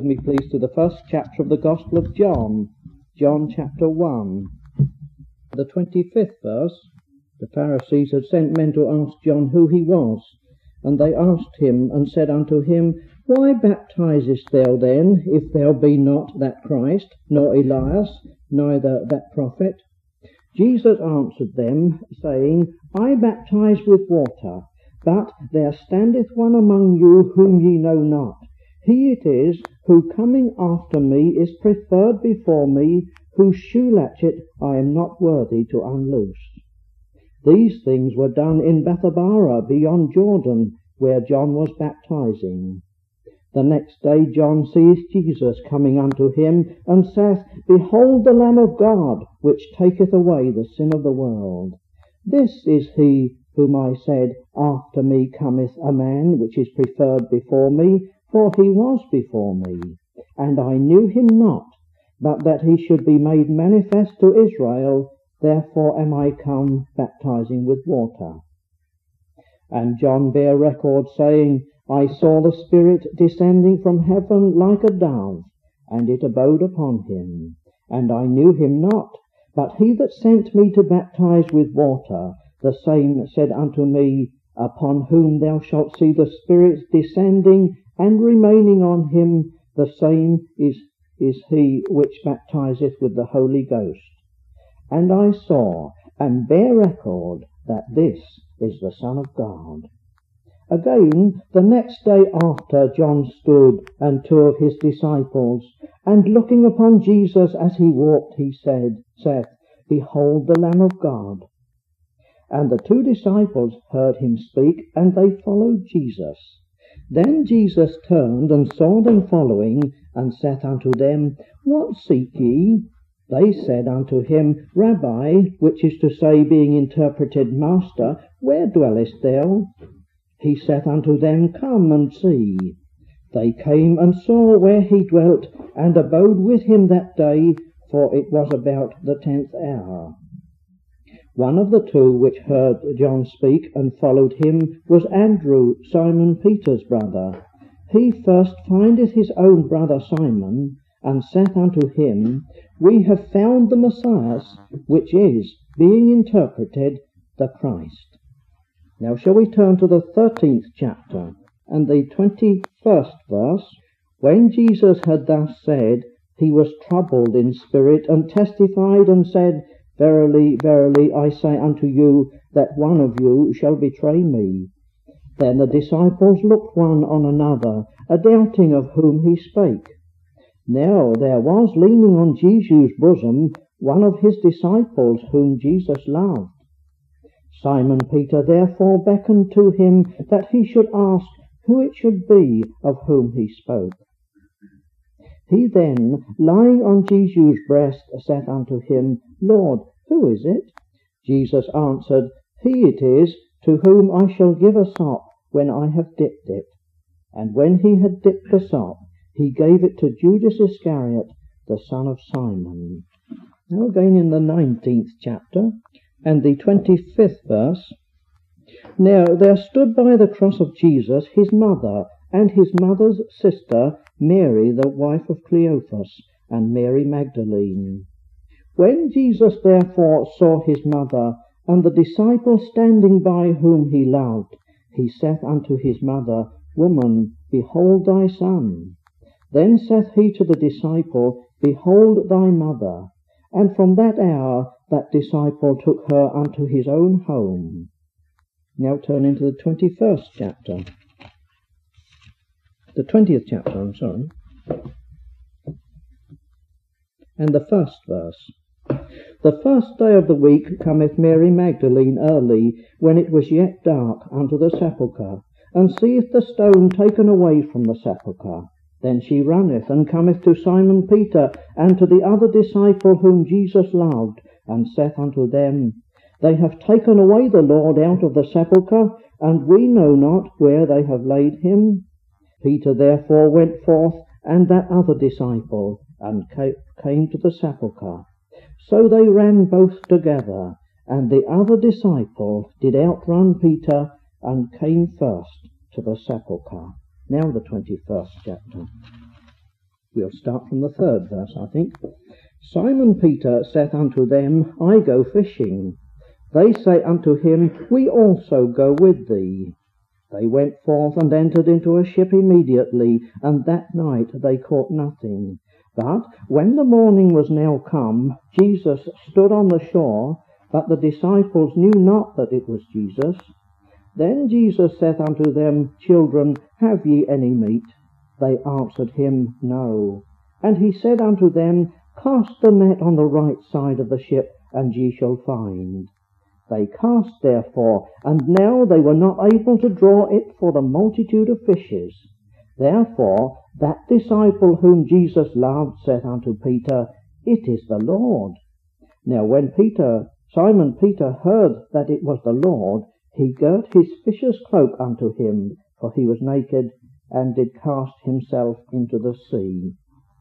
with me, please, to the first chapter of the Gospel of John, John chapter 1. The 25th verse. The Pharisees had sent men to ask John who he was, and they asked him and said unto him, Why baptizest thou then, if thou be not that Christ, nor Elias, neither that prophet? Jesus answered them, saying, I baptize with water, but there standeth one among you whom ye know not. He it is who coming after me is preferred before me, whose shoe latchet I am not worthy to unloose. These things were done in Bethabara beyond Jordan, where John was baptizing. The next day John sees Jesus coming unto him, and saith, Behold the Lamb of God, which taketh away the sin of the world. This is he whom I said, After me cometh a man which is preferred before me, for he was before me. And I knew him not, but that he should be made manifest to Israel. Therefore am I come baptizing with water. And John bare record, saying, I saw the Spirit descending from heaven like a dove, and it abode upon him. And I knew him not, but he that sent me to baptize with water, the same said unto me, Upon whom thou shalt see the Spirit descending and remaining on him, the same is he which baptizeth with the Holy Ghost. And I saw and bare record that this is the Son of God. Again, the next day after, John stood, and two of his disciples, and looking upon Jesus as he walked, he saith, Behold the Lamb of God. And the two disciples heard him speak, and they followed Jesus. Then Jesus turned and saw them following, and saith unto them, What seek ye? They said unto him, Rabbi, which is to say, being interpreted, Master, where dwellest thou? He saith unto them, Come and see. They came and saw where he dwelt, and abode with him that day, for it was about the 10th hour. One of the two which heard John speak and followed him was Andrew, Simon Peter's brother. He first findeth his own brother Simon, and saith unto him, We have found the Messiah, which is, being interpreted, the Christ. Now shall we turn to the 13th chapter, and the 21st verse. When Jesus had thus said, he was troubled in spirit, and testified, and said, Verily, verily, I say unto you, that one of you shall betray me. Then the disciples looked one on another, a doubting of whom he spake. Now there was leaning on Jesus' bosom one of his disciples whom Jesus loved. Simon Peter therefore beckoned to him that he should ask who it should be of whom he spoke. He then, lying on Jesus' breast, saith unto him, Lord, who is it? Jesus answered, He it is, to whom I shall give a sop when I have dipped it. And when he had dipped the sop, he gave it to Judas Iscariot, the son of Simon. Now again in the 19th chapter, and the 25th verse. Now there stood by the cross of Jesus his mother, and his mother's sister, Mary, the wife of Cleophas, and Mary Magdalene. When Jesus therefore saw his mother, and the disciple standing by whom he loved, he saith unto his mother, Woman, behold thy son. Then saith he to the disciple, Behold thy mother. And from that hour that disciple took her unto his own home. Now turn into the 21st chapter. The 20th chapter, and the first verse. The first day of the week cometh Mary Magdalene early, when it was yet dark, unto the sepulchre, and seeth the stone taken away from the sepulchre. Then she runneth, and cometh to Simon Peter, and to the other disciple whom Jesus loved, and saith unto them, They have taken away the Lord out of the sepulchre, and we know not where they have laid him. Peter therefore went forth, and that other disciple, and came to the sepulchre. So they ran both together, and the other disciple did outrun Peter, and came first to the sepulchre. Now the 21st chapter. We'll start from the 3rd verse, I think. Simon Peter saith unto them, I go fishing. They say unto him, We also go with thee. They went forth and entered into a ship immediately, and that night they caught nothing. But when the morning was now come, Jesus stood on the shore, but the disciples knew not that it was Jesus. Then Jesus saith unto them, Children, have ye any meat? They answered him, No. And he said unto them, Cast the net on the right side of the ship, and ye shall find. They cast therefore, and now they were not able to draw it for the multitude of fishes. Therefore that disciple whom Jesus loved saith unto Peter, It is the Lord. Now when Simon Peter heard that it was the Lord, he girt his fisher's cloak unto him, for he was naked, and did cast himself into the sea.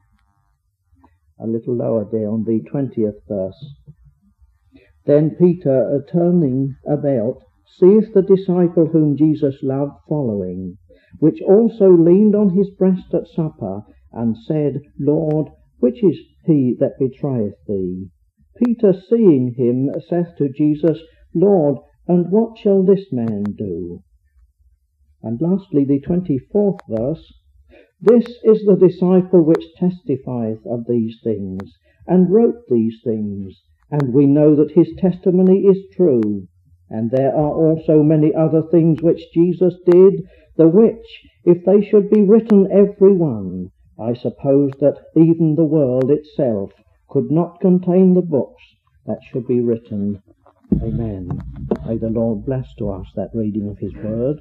A little lower down, the 20th verse. Then Peter, turning about, seeth the disciple whom Jesus loved following, which also leaned on his breast at supper, and said, Lord, which is he that betrayeth thee? Peter, seeing him, saith to Jesus, Lord, and what shall this man do? And lastly, the 24th verse. This is the disciple which testifieth of these things, and wrote these things, and we know that his testimony is true. And there are also many other things which Jesus did, the which, if they should be written every one, I suppose that even the world itself could not contain the books that should be written. Amen. May the Lord bless to us that reading of his word.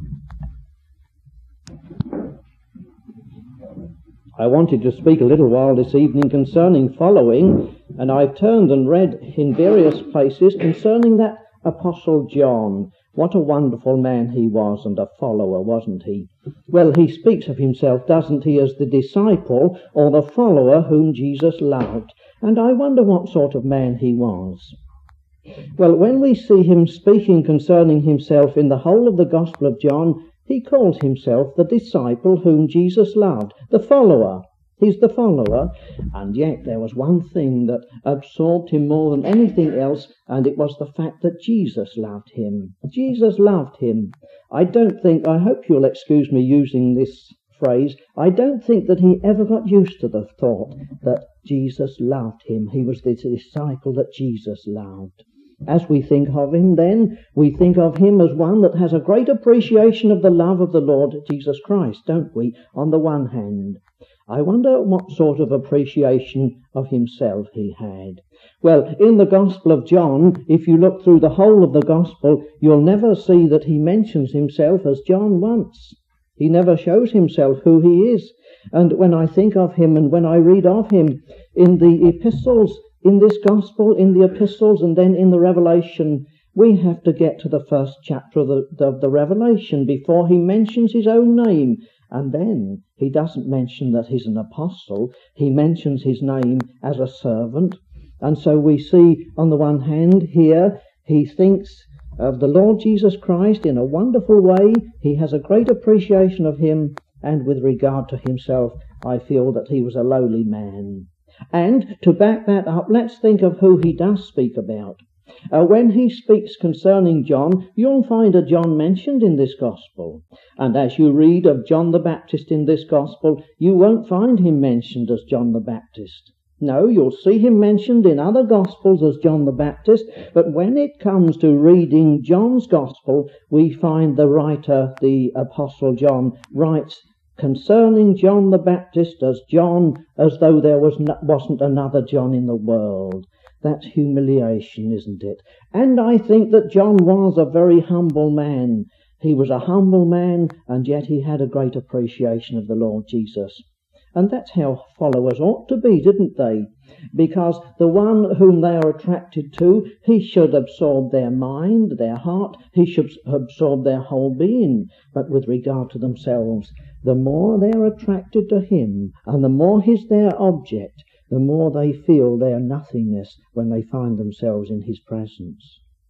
I wanted to speak a little while this evening concerning following, and I've turned and read in various places concerning that Apostle John. What a wonderful man he was, and a follower, wasn't he? Well, he speaks of himself, doesn't he, as the disciple or the follower whom Jesus loved. And I wonder what sort of man he was. Well, when we see him speaking concerning himself in the whole of the Gospel of John, he calls himself the disciple whom Jesus loved, the follower. He's the follower, and yet there was one thing that absorbed him more than anything else, and it was the fact that Jesus loved him. Jesus loved him. I hope you'll excuse me using this phrase, I don't think that he ever got used to the thought that Jesus loved him. He was the disciple that Jesus loved. As we think of him then, we think of him as one that has a great appreciation of the love of the Lord Jesus Christ, don't we, on the one hand. I wonder what sort of appreciation of himself he had. Well, in the Gospel of John, if you look through the whole of the Gospel, you'll never see that he mentions himself as John once. He never shows himself who he is. And when I think of him and when I read of him in the epistles, in this Gospel, in the epistles, and then in the Revelation, we have to get to the first chapter of the Revelation before he mentions his own name. And then he doesn't mention that he's an apostle. He mentions his name as a servant. And so we see, on the one hand, here, he thinks of the Lord Jesus Christ in a wonderful way. He has a great appreciation of him, and with regard to himself, I feel that he was a lowly man. And to back that up, let's think of who he does speak about. When he speaks concerning John, you'll find a John mentioned in this Gospel. And as you read of John the Baptist in this Gospel, you won't find him mentioned as John the Baptist. No, you'll see him mentioned in other Gospels as John the Baptist, but when it comes to reading John's Gospel, we find the writer, the Apostle John, writes concerning John the Baptist as John, as though there wasn't another John in the world. That's humiliation, isn't it? And I think that John was a very humble man. He was a humble man, and yet he had a great appreciation of the Lord Jesus. And that's how followers ought to be, didn't they? Because the one whom they are attracted to, he should absorb their mind, their heart, he should absorb their whole being. But with regard to themselves, the more they are attracted to him, and the more he's their object, the more they feel their nothingness when they find themselves in his presence.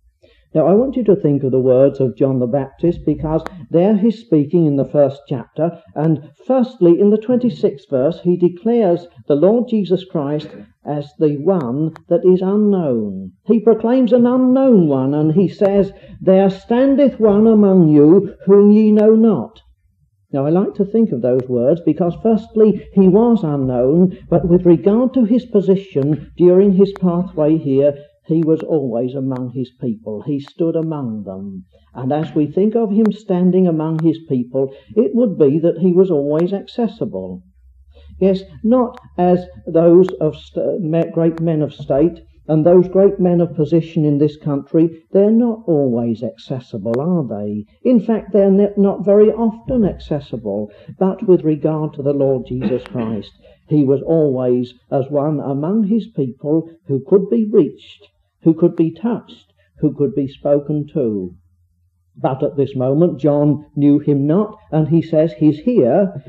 Now, I want you to think of the words of John the Baptist, because there he's speaking in the first chapter, and firstly, in the 26th verse, he declares the Lord Jesus Christ as the one that is unknown. He proclaims an unknown one, and he says, "There standeth one among you whom ye know not." Now, I like to think of those words because, firstly, he was unknown, but with regard to his position during his pathway here, he was always among his people. He stood among them. And as we think of him standing among his people, it would be that he was always accessible. Yes, not as those of great men of state and those great men of position in this country. They're not always accessible, are they? In fact, they're not very often accessible. But with regard to the Lord Jesus Christ, he was always as one among his people who could be reached, who could be touched, who could be spoken to. But at this moment, John knew him not, and he says he's here,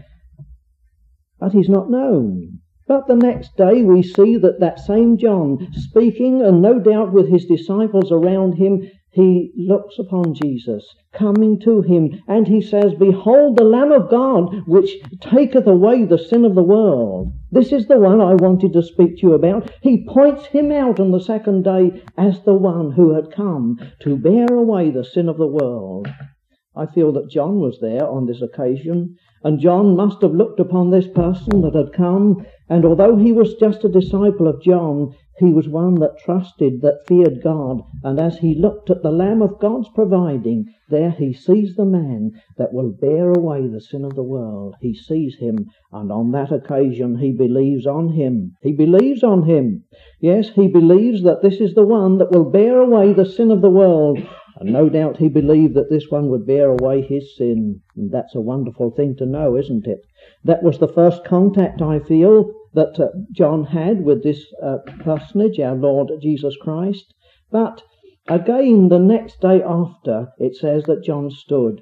but he's not known. But the next day we see that same John, speaking, and no doubt with his disciples around him, he looks upon Jesus, coming to him, and he says, "Behold the Lamb of God, which taketh away the sin of the world." This is the one I wanted to speak to you about. He points him out on the second day as the one who had come to bear away the sin of the world. I feel that John was there on this occasion, and John must have looked upon this person that had come, and although he was just a disciple of John, he was one that trusted, that feared God, and as he looked at the Lamb of God's providing, there he sees the man that will bear away the sin of the world. He sees him, and on that occasion he believes on him. He believes on him. Yes, he believes that this is the one that will bear away the sin of the world. And no doubt he believed that this one would bear away his sin. And that's a wonderful thing to know, isn't it? That was the first contact, I feel, that John had with this personage, our Lord Jesus Christ. But again, the next day after, it says that John stood.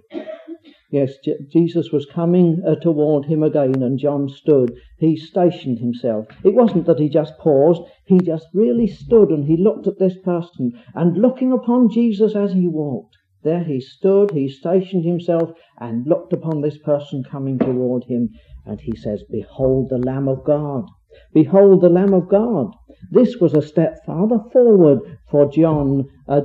Yes, Jesus was coming toward him again, and John stood. He stationed himself. It wasn't that he just paused. He just really stood, and he looked at this person, and looking upon Jesus as he walked, there he stood, he stationed himself, and looked upon this person coming toward him, and he says, "Behold the Lamb of God." Behold the Lamb of God. This was a step farther forward for John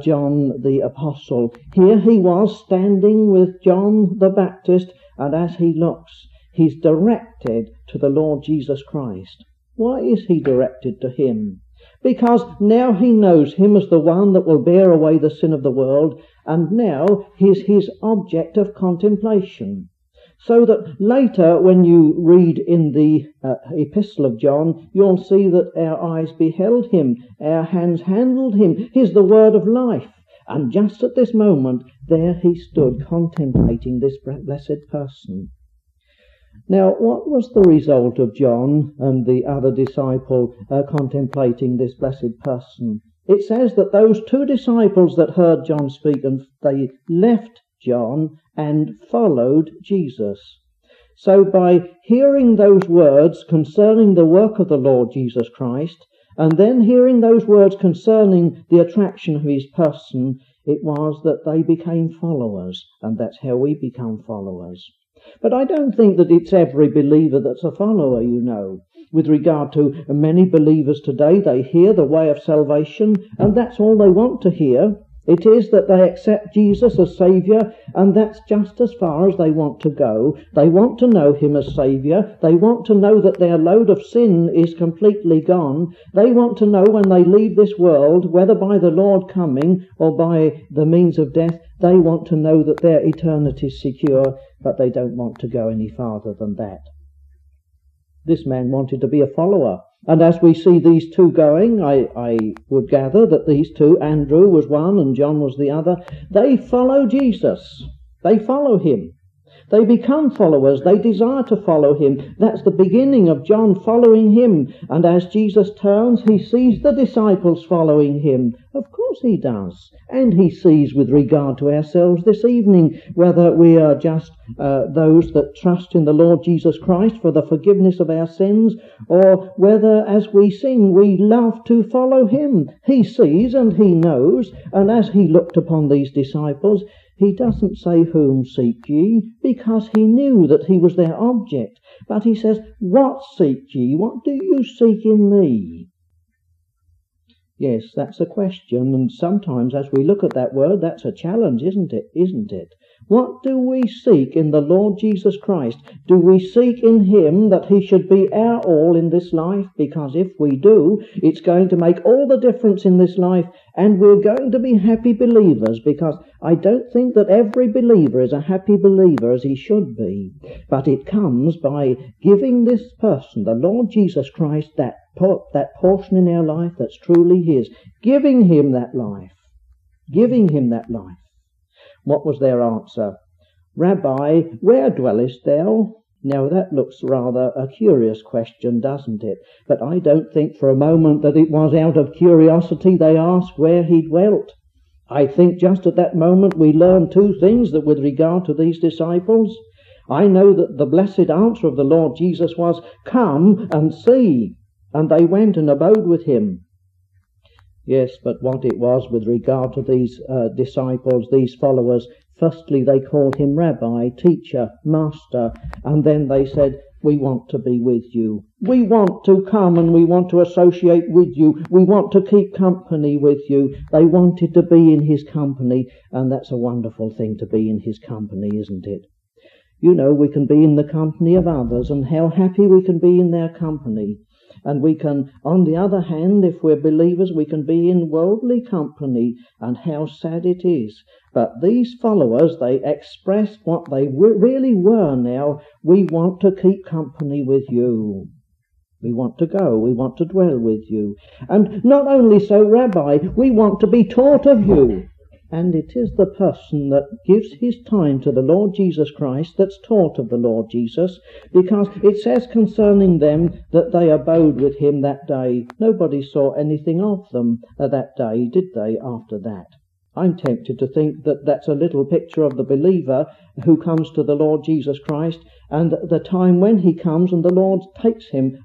the Apostle. Here he was standing with John the Baptist, and as he looks, he's directed to the Lord Jesus Christ. Why is he directed to him? Because now he knows him as the one that will bear away the sin of the world, and now he's his object of contemplation. So that later, when you read in the Epistle of John, you'll see that our eyes beheld him, our hands handled him. He's the word of life. And just at this moment, there he stood contemplating this blessed person. Now, what was the result of John and the other disciple contemplating this blessed person? It says that those two disciples that heard John speak, and they left John and followed Jesus. So by hearing those words concerning the work of the Lord Jesus Christ, and then hearing those words concerning the attraction of his person, it was that they became followers, and that's how we become followers. But I don't think that it's every believer that's a follower, you know. With regard to many believers today, they hear the way of salvation, and that's all they want to hear. It is that they accept Jesus as Saviour, and that's just as far as they want to go. They want to know him as Saviour. They want to know that their load of sin is completely gone. They want to know when they leave this world, whether by the Lord coming or by the means of death, they want to know that their eternity is secure, but they don't want to go any farther than that. This man wanted to be a follower. And as we see these two going, I would gather that these two, Andrew was one and John was the other, they follow Jesus. They follow him. They become followers. They desire to follow him. That's the beginning of John following him. And as Jesus turns, he sees the disciples following him. Of course he does. And he sees with regard to ourselves this evening, whether we are just those that trust in the Lord Jesus Christ for the forgiveness of our sins, or whether as we sing we love to follow him. He sees and he knows, and as he looked upon these disciples, he doesn't say, "Whom seek ye?" because he knew that he was their object. But he says, "What seek ye? What do you seek in me?" Yes, that's a question, and sometimes as we look at that word, that's a challenge, isn't it? What do we seek in the Lord Jesus Christ? Do we seek in him that he should be our all in this life? Because if we do, it's going to make all the difference in this life, and we're going to be happy believers, because I don't think that every believer is a happy believer as he should be. But it comes by giving this person, the Lord Jesus Christ, that portion in our life that's truly his, giving him that life. What was their answer? "Rabbi, where dwellest thou?" Now that looks rather a curious question, doesn't it? But I don't think for a moment that it was out of curiosity they asked where he dwelt. I think just at that moment we learn two things that with regard to these disciples. I know that the blessed answer of the Lord Jesus was, "Come and see." And they went and abode with him. Yes, but what it was with regard to these disciples, these followers, firstly they called him Rabbi, teacher, master, and then they said, "We want to be with you. We want to come and we want to associate with you. We want to keep company with you." They wanted to be in his company, and that's a wonderful thing to be in his company, isn't it? You know, we can be in the company of others, and how happy we can be in their company. And we can, on the other hand, if we're believers, we can be in worldly company, and how sad it is. But these followers, they express what they really were now. "We want to keep company with you. We want to go. We want to dwell with you. And not only so, Rabbi, we want to be taught of you." And it is the person that gives his time to the Lord Jesus Christ that's taught of the Lord Jesus, because it says concerning them that they abode with him that day. Nobody saw anything of them that day, did they, after that? I'm tempted to think that that's a little picture of the believer who comes to the Lord Jesus Christ, and the time when he comes and the Lord takes him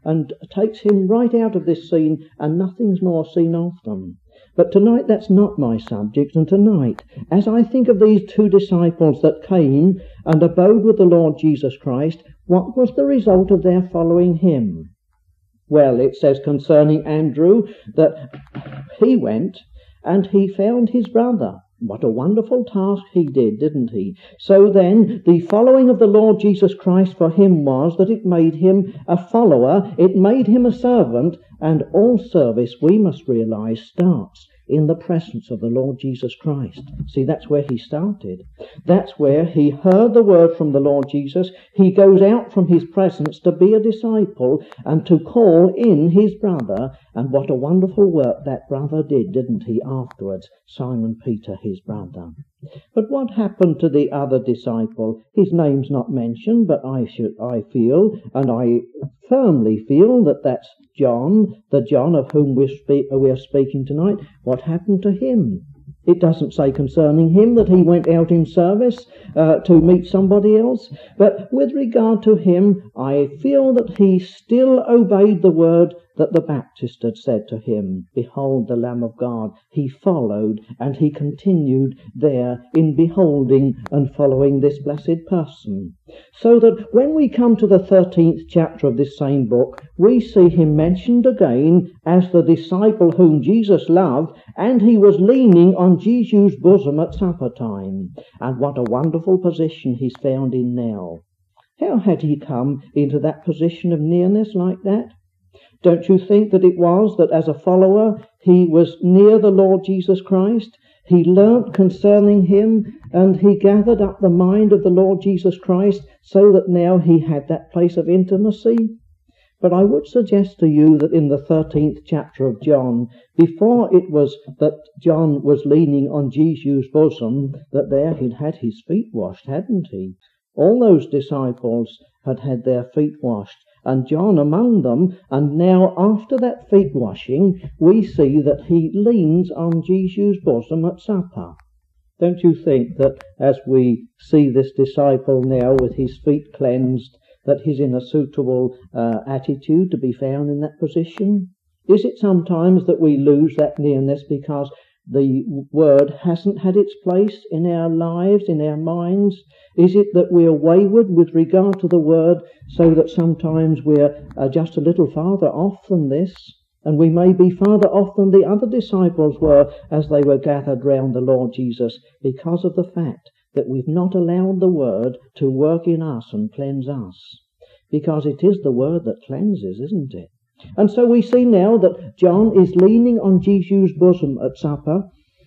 right out of this scene, and nothing's more seen of them. But tonight that's not my subject, and tonight, as I think of these two disciples that came and abode with the Lord Jesus Christ, what was the result of their following him? Well, it says concerning Andrew that he went and he found his brother. What a wonderful task he did, didn't he? So then, the following of the Lord Jesus Christ for him was that it made him a follower, it made him a servant, and all service, we must realize, starts in the presence of the Lord Jesus Christ. See, that's where he started. That's where he heard the word from the Lord Jesus. He goes out from his presence to be a disciple and to call in his brother. And what a wonderful work that brother did, didn't he, afterwards? Simon Peter, his brother. But what happened to the other disciple? His name's not mentioned, but I feel, and I firmly feel, that that's John, the John of whom we are speaking tonight. What happened to him? It doesn't say concerning him that he went out in service to meet somebody else, but with regard to him, I feel that he still obeyed the word that the Baptist had said to him, "Behold the Lamb of God." He followed, and he continued there in beholding and following this blessed person. So that when we come to the 13th chapter of this same book, we see him mentioned again as the disciple whom Jesus loved, and he was leaning on Jesus' bosom at supper time. And what a wonderful position he's found in now. How had he come into that position of nearness like that? Don't you think that it was that as a follower he was near the Lord Jesus Christ? He learnt concerning him, and he gathered up the mind of the Lord Jesus Christ, so that now he had that place of intimacy. But I would suggest to you that in the 13th chapter of John, before it was that John was leaning on Jesus' bosom, that there he'd had his feet washed, hadn't he? All those disciples had had their feet washed, and John among them, and now after that feet washing, we see that he leans on Jesus' bosom at supper. Don't you think that as we see this disciple now with his feet cleansed, that he's in a suitable attitude to be found in that position? Is it sometimes that we lose that nearness because the word hasn't had its place in our lives, in our minds? Is it that we're wayward with regard to the word, so that sometimes we're just a little farther off than this? And we may be farther off than the other disciples were as they were gathered round the Lord Jesus, because of the fact that we've not allowed the word to work in us and cleanse us. Because it is the word that cleanses, isn't it? And so we see now that John is leaning on Jesus' bosom at supper,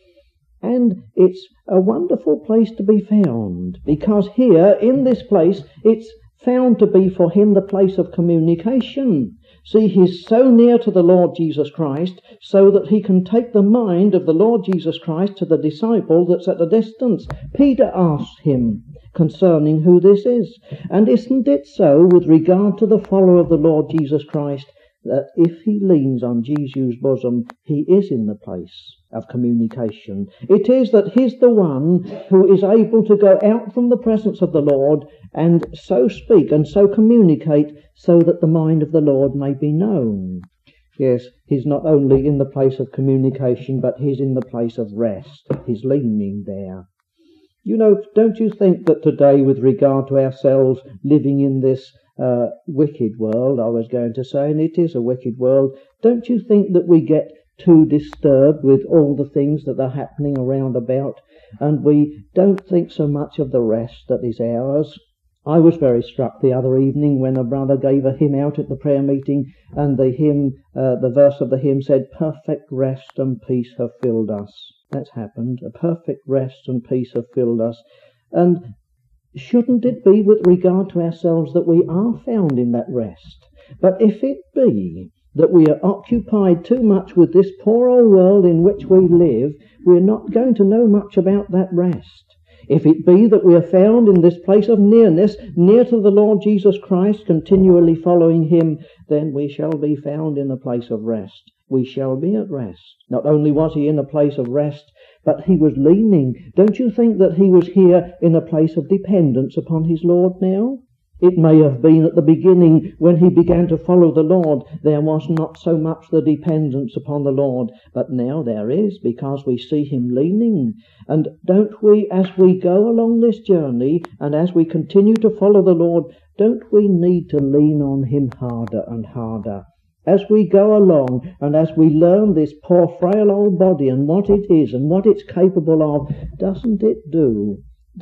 and it's a wonderful place to be found, because here in this place it's found to be for him the place of communication. See, he's so near to the Lord Jesus Christ so that he can take the mind of the Lord Jesus Christ to the disciple that's at a distance. Peter asks him concerning who this is. And isn't it so with regard to the follower of the Lord Jesus Christ, that if he leans on Jesus' bosom, he is in the place of communication? It is that he's the one who is able to go out from the presence of the Lord and so speak and so communicate so that the mind of the Lord may be known. Yes, he's not only in the place of communication, but he's in the place of rest. He's leaning there. You know, don't you think that today, with regard to ourselves living in this wicked world, I was going to say, and it is a wicked world, don't you think that we get too disturbed with all the things that are happening around about, and we don't think so much of the rest that is ours? I was very struck the other evening when a brother gave a hymn out at the prayer meeting, and the hymn, the verse of the hymn said, "Perfect rest and peace have filled us." That's happened. A perfect rest and peace have filled us. And shouldn't it be with regard to ourselves that we are found in that rest? But if it be that we are occupied too much with this poor old world in which we live, we're not going to know much about that rest. If it be that we are found in this place of nearness, near to the Lord Jesus Christ, continually following him, then we shall be found in a place of rest. We shall be at rest. Not only was he in a place of rest, but he was leaning. Don't you think that he was here in a place of dependence upon his Lord now? It may have been at the beginning when he began to follow the Lord, there was not so much the dependence upon the Lord, but now there is, because we see him leaning. And don't we, as we go along this journey, and as we continue to follow the Lord, don't we need to lean on him harder and harder? As we go along, and as we learn this poor frail old body and what it is and what it's capable of, doesn't it do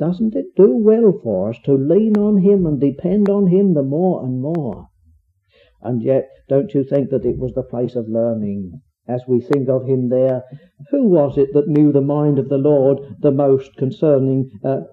well for us to lean on him and depend on him the more and more? And yet, don't you think that it was the place of learning? As we think of him there, who was it that knew the mind of the Lord the most concerning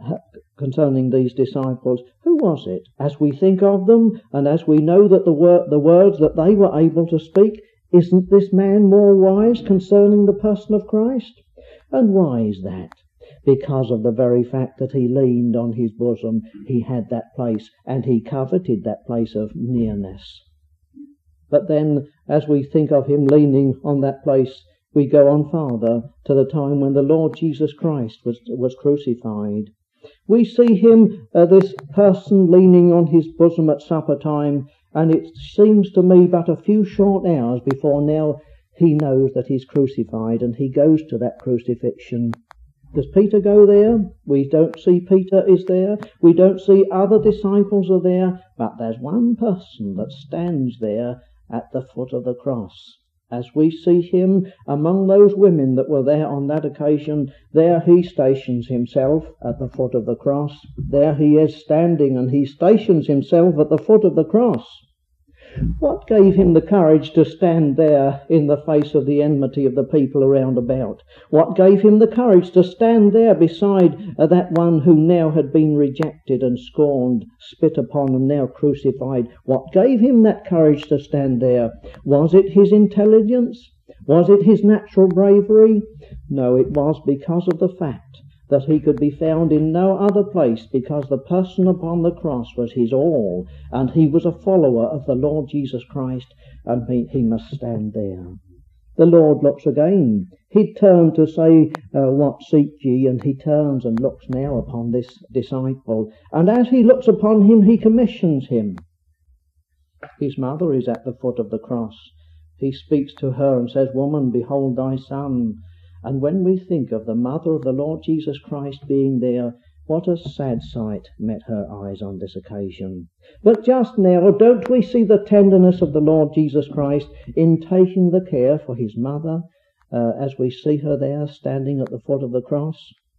these disciples? Who was it? As we think of them, and as we know that the words that they were able to speak, isn't this man more wise concerning the person of Christ? And why is that? Because of the very fact that he leaned on his bosom, he had that place, and he coveted that place of nearness. But then, as we think of him leaning on that place, we go on farther to the time when the Lord Jesus Christ was crucified. We see him, this person, leaning on his bosom at supper time, and it seems to me but a few short hours before now he knows that he's crucified, and he goes to that crucifixion. Does Peter go there? We don't see Peter is there. We don't see other disciples are there, but there's one person that stands there at the foot of the cross. As we see him among those women that were there on that occasion, there he stations himself at the foot of the cross. There he is standing, and he stations himself at the foot of the cross. What gave him the courage to stand there in the face of the enmity of the people around about? What gave him the courage to stand there beside that one who now had been rejected and scorned, spit upon and now crucified? What gave him that courage to stand there? Was it his intelligence? Was it his natural bravery? No, it was because of the fact that he could be found in no other place, because the person upon the cross was his all, and he was a follower of the Lord Jesus Christ, and he must stand there. The Lord looks again. He turned to say, what seek ye? And he turns and looks now upon this disciple. And as he looks upon him, he commissions him. His mother is at the foot of the cross. He speaks to her and says, Woman, behold thy son. And when we think of the mother of the Lord Jesus Christ being there, what a sad sight met her eyes on this occasion. But just now, don't we see the tenderness of the Lord Jesus Christ in taking the care for his mother as we see her there standing at the foot of the cross?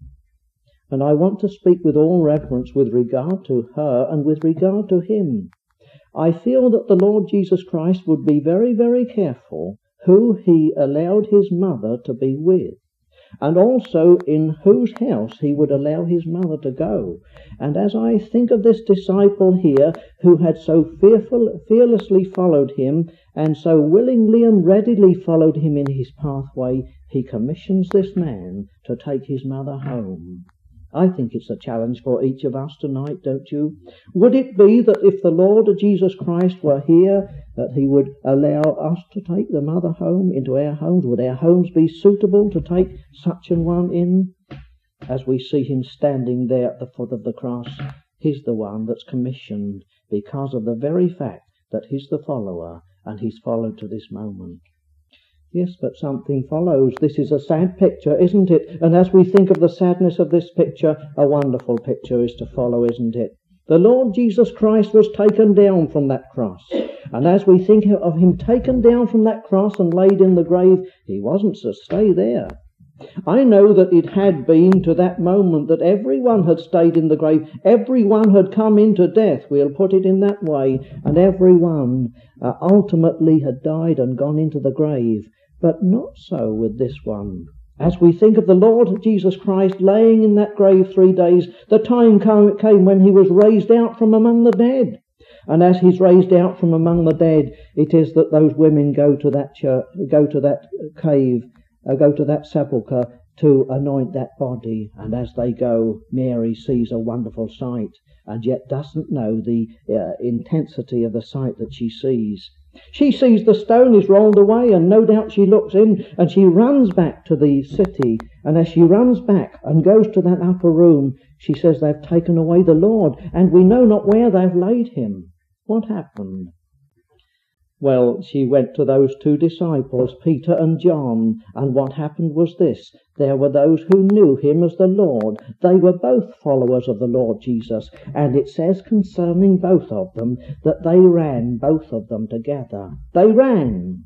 And I want to speak with all reverence with regard to her and with regard to him. I feel that the Lord Jesus Christ would be very, very careful who he allowed his mother to be with, and also in whose house he would allow his mother to go. And as I think of this disciple here, who had so fearlessly followed him, and so willingly and readily followed him in his pathway, he commissions this man to take his mother home. I think it's a challenge for each of us tonight, don't you? Would it be that if the Lord Jesus Christ were here, that he would allow us to take the mother home into our homes? Would our homes be suitable to take such an one in? As we see him standing there at the foot of the cross, he's the one that's commissioned because of the very fact that he's the follower, and he's followed to this moment. Yes, but something follows. This is a sad picture, isn't it? And as we think of the sadness of this picture, a wonderful picture is to follow, isn't it? The Lord Jesus Christ was taken down from that cross. And as we think of him taken down from that cross and laid in the grave, he wasn't to stay there. I know that it had been to that moment that everyone had stayed in the grave. Everyone had come into death, we'll put it in that way. And everyone ultimately had died and gone into the grave. But not so with this one. As we think of the Lord Jesus Christ laying in that grave 3 days, the time came when he was raised out from among the dead. And as he's raised out from among the dead, it is that those women go to that church, go to that cave, go to that sepulchre to anoint that body. And as they go, Mary sees a wonderful sight, and yet doesn't know the intensity of the sight that she sees. She sees the stone is rolled away, and no doubt she looks in, and she runs back to the city. And as she runs back and goes to that upper room, she says, they've taken away the Lord, and we know not where they've laid him. What happened? Well, she went to those 2 disciples, Peter and John, and what happened was this. There were those who knew him as the Lord. They were both followers of the Lord Jesus, and it says concerning both of them that they ran, both of them together. They ran.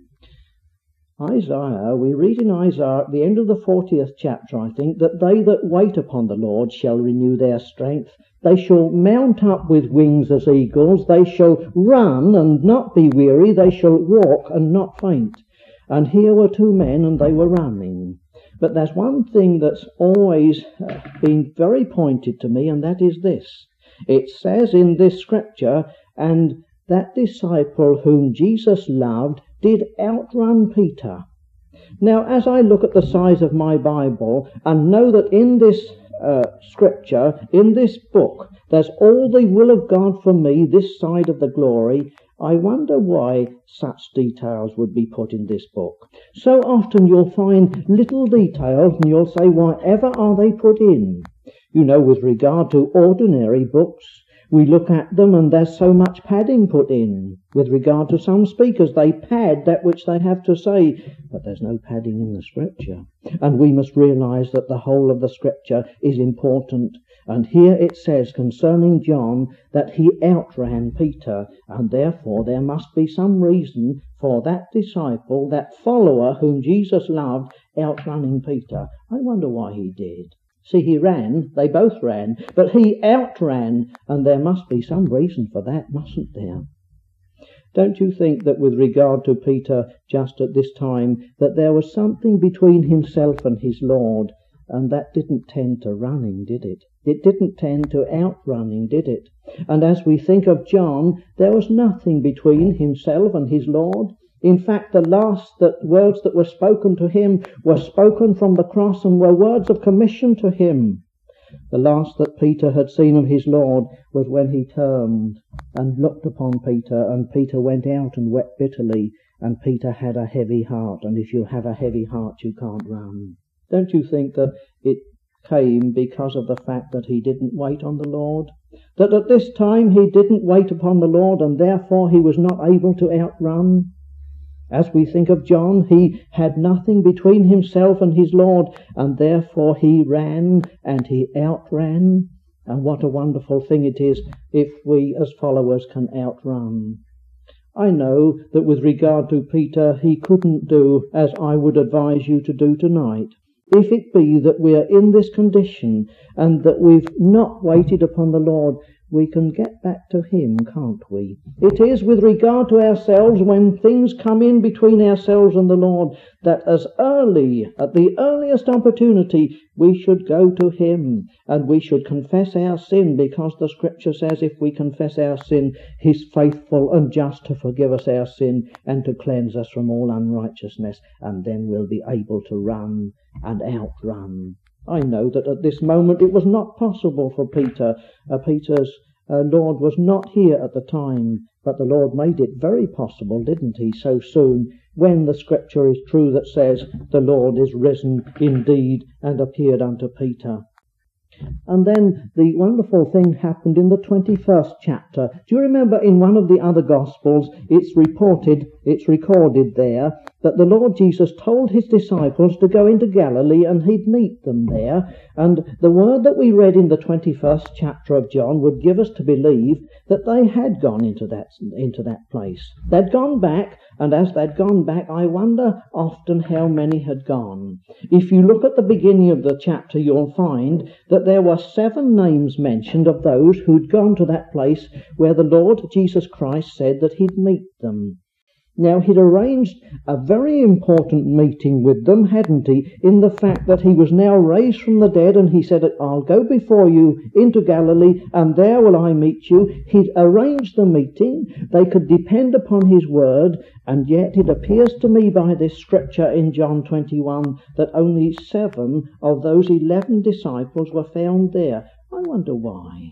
Isaiah, we read in Isaiah at the end of the 40th chapter, I think, that they that wait upon the Lord shall renew their strength. They shall mount up with wings as eagles. They shall run and not be weary. They shall walk and not faint. And here were 2 men, and they were running. But there's one thing that's always been very pointed to me, and that is this. It says in this scripture, and that disciple whom Jesus loved did outrun Peter. Now, as I look at the size of my Bible and know that in this scripture, in this book, there's all the will of God for me this side of the glory, I wonder why such details would be put in this book. So often you'll find little details and you'll say, why ever are they put in? You know, with regard to ordinary books, we look at them and there's so much padding put in. With regard to some speakers, they pad that which they have to say, but there's no padding in the scripture. And we must realize that the whole of the scripture is important. And here it says concerning John that he outran Peter, and therefore there must be some reason for that disciple, that follower whom Jesus loved, outrunning Peter. I wonder why he did. See, he ran, they both ran, but he outran, and there must be some reason for that, mustn't there? Don't you think that with regard to Peter just at this time, that there was something between himself and his Lord, and that didn't tend to running, did it? It didn't tend to outrunning, did it? And as we think of John, there was nothing between himself and his Lord. In fact, the last words that were spoken to him were spoken from the cross and were words of commission to him. The last that Peter had seen of his Lord was when he turned and looked upon Peter, and Peter went out and wept bitterly, and Peter had a heavy heart, and if you have a heavy heart you can't run. Don't you think that it came because of the fact that he didn't wait on the Lord? That at this time he didn't wait upon the Lord, and therefore he was not able to outrun? As we think of John, he had nothing between himself and his Lord, and therefore he ran and he outran. And what a wonderful thing it is if we as followers can outrun. I know that with regard to Peter, he couldn't do as I would advise you to do tonight. If it be that we are in this condition and that we've not waited upon the Lord, we can get back to him, can't we? It is with regard to ourselves, when things come in between ourselves and the Lord, that as early, at the earliest opportunity, we should go to him and we should confess our sin, because the Scripture says if we confess our sin, he's faithful and just to forgive us our sin and to cleanse us from all unrighteousness, and then we'll be able to run and outrun. I know that at this moment it was not possible for Peter. Peter's Lord was not here at the time, but the Lord made it very possible, didn't he, so soon, when the Scripture is true that says, the Lord is risen indeed and appeared unto Peter. And then the wonderful thing happened in the 21st chapter. Do you remember in one of the other Gospels, it's recorded there, that the Lord Jesus told his disciples to go into Galilee and he'd meet them there. And the word that we read in the 21st chapter of John would give us to believe that they had gone into that place. They'd gone back, and as they'd gone back, I wonder often how many had gone. If you look at the beginning of the chapter, you'll find that there were 7 names mentioned of those who'd gone to that place where the Lord Jesus Christ said that he'd meet them. Now, he'd arranged a very important meeting with them, hadn't he, in the fact that he was now raised from the dead, and he said, I'll go before you into Galilee, and there will I meet you. He'd arranged the meeting. They could depend upon his word, and yet it appears to me by this Scripture in John 21 that only 7 of those 11 disciples were found there. I wonder why.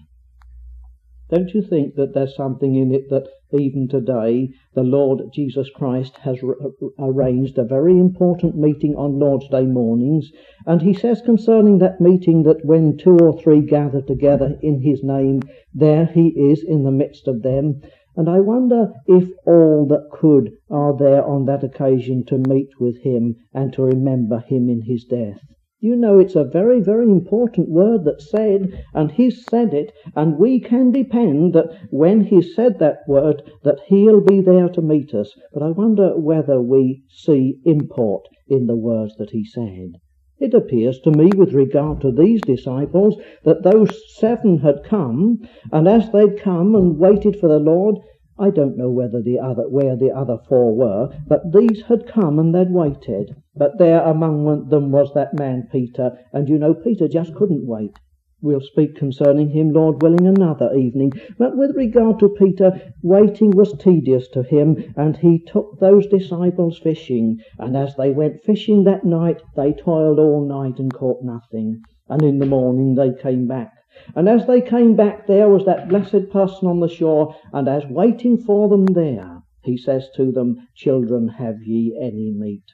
Don't you think that there's something in it that even today the Lord Jesus Christ has arranged a very important meeting on Lord's Day mornings, and he says concerning that meeting that when 2 or 3 gather together in his name, there he is in the midst of them. And I wonder if all that could are there on that occasion to meet with him and to remember him in his death. You know, it's a very, very important word that's said, and he's said it, and we can depend that when he's said that word, that he'll be there to meet us. But I wonder whether we see import in the words that he said. It appears to me, with regard to these disciples, that those 7 had come, and as they'd come and waited for the Lord, I don't know where the other 4 were, but these had come and they'd waited. But there among them was that man Peter, and you know Peter just couldn't wait. We'll speak concerning him, Lord willing, another evening. But with regard to Peter, waiting was tedious to him, and he took those disciples fishing. And as they went fishing that night, they toiled all night and caught nothing. And in the morning they came back. And as they came back, there was that blessed person on the shore, and as waiting for them there, he says to them, Children, have ye any meat?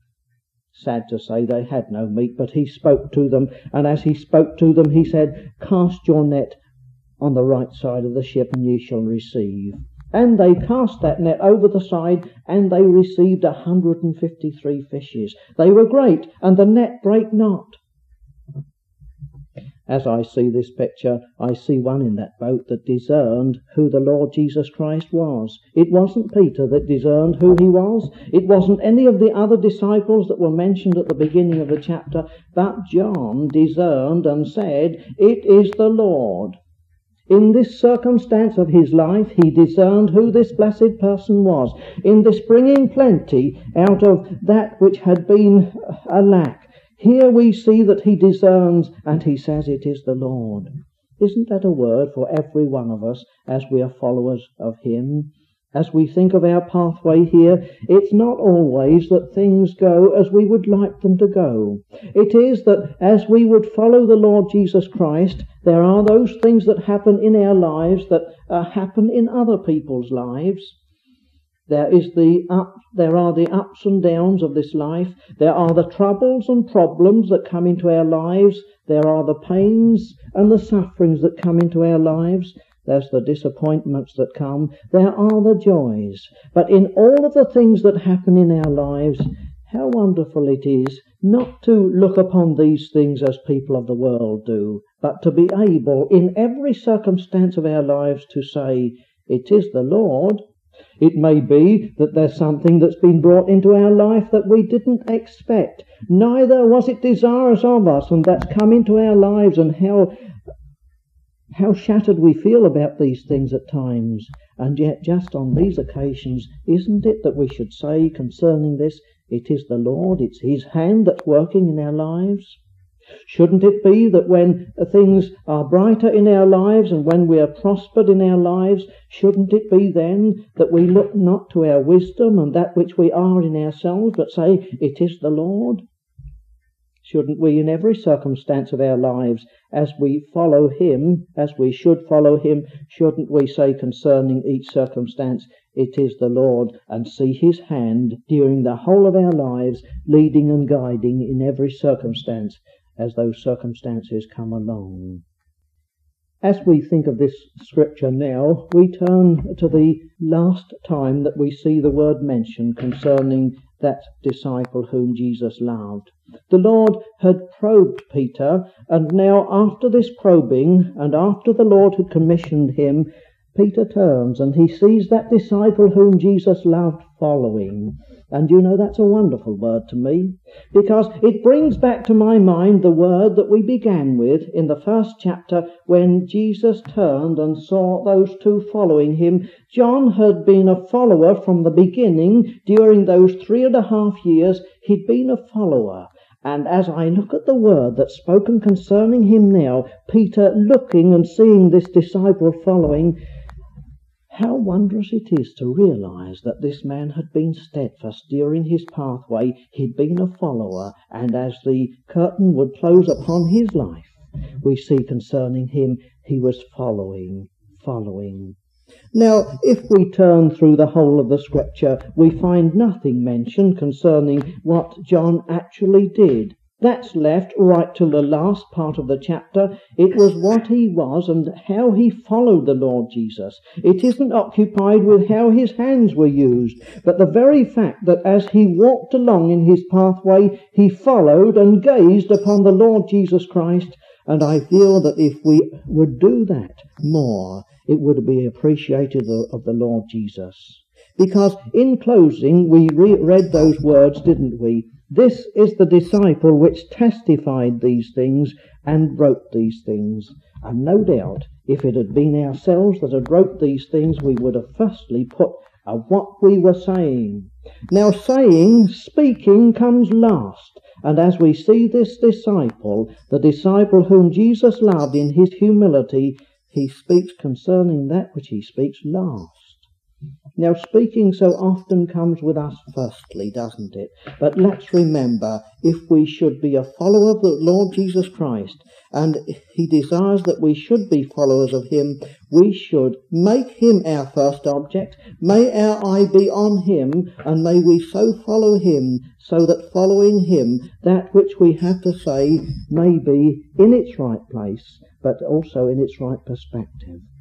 Sad to say, they had no meat, but he spoke to them, and as he spoke to them, he said, Cast your net on the right side of the ship, and ye shall receive. And they cast that net over the side, and they received 153 fishes. They were great, and the net brake not. As I see this picture, I see one in that boat that discerned who the Lord Jesus Christ was. It wasn't Peter that discerned who he was. It wasn't any of the other disciples that were mentioned at the beginning of the chapter, but John discerned and said, It is the Lord. In this circumstance of his life, he discerned who this blessed person was. In this bringing plenty out of that which had been a lack, here we see that he discerns and he says it is the Lord. Isn't that a word for every one of us as we are followers of him? As we think of our pathway here, it's not always that things go as we would like them to go. It is that as we would follow the Lord Jesus Christ, there are those things that happen in our lives that happen in other people's lives. There are the ups and downs of this life. There are the troubles and problems that come into our lives. There are the pains and the sufferings that come into our lives. There's the disappointments that come. There are the joys. But in all of the things that happen in our lives, how wonderful it is not to look upon these things as people of the world do, but to be able in every circumstance of our lives to say, it is the Lord. It may be that there's something that's been brought into our life that we didn't expect. Neither was it desirous of us, and that's come into our lives, and how shattered we feel about these things at times. And yet just on these occasions, isn't it that we should say concerning this, it is the Lord, it's His hand that's working in our lives? Shouldn't it be that when things are brighter in our lives and when we are prospered in our lives, shouldn't it be then that we look not to our wisdom and that which we are in ourselves, but say, it is the Lord? Shouldn't we in every circumstance of our lives, as we follow Him, as we should follow Him, shouldn't we say concerning each circumstance, it is the Lord, and see His hand during the whole of our lives, leading and guiding in every circumstance as those circumstances come along? As we think of this scripture now, we turn to the last time that we see the word mentioned concerning that disciple whom Jesus loved. The Lord had probed Peter, and now after this probing, and after the Lord had commissioned him, Peter turns and he sees that disciple whom Jesus loved following. And you know, that's a wonderful word to me, because it brings back to my mind the word that we began with in the first chapter when Jesus turned and saw those two following him. John had been a follower from the beginning. During those 3.5 years, he'd been a follower. And as I look at the word that's spoken concerning him now, Peter looking and seeing this disciple following, how wondrous it is to realize that this man had been steadfast during his pathway. He'd been a follower, and as the curtain would close upon his life, we see concerning him, he was following. Now, if we turn through the whole of the scripture, we find nothing mentioned concerning what John actually did. That's left right till the last part of the chapter. It was what he was and how he followed the Lord Jesus. It isn't occupied with how his hands were used, but the very fact that as he walked along in his pathway, he followed and gazed upon the Lord Jesus Christ. And I feel that if we would do that more, it would be appreciated of the Lord Jesus. Because in closing, we read those words, didn't we? This is the disciple which testified these things and wrote these things. And no doubt, if it had been ourselves that had wrote these things, we would have firstly put what we were saying. Now speaking comes last. And as we see this disciple, the disciple whom Jesus loved in his humility, he speaks concerning that which he speaks last. Now, speaking so often comes with us firstly, doesn't it? But let's remember, if we should be a follower of the Lord Jesus Christ, and he desires that we should be followers of him, we should make him our first object. May our eye be on him, and may we so follow him, so that following him, that which we have to say may be in its right place, but also in its right perspective.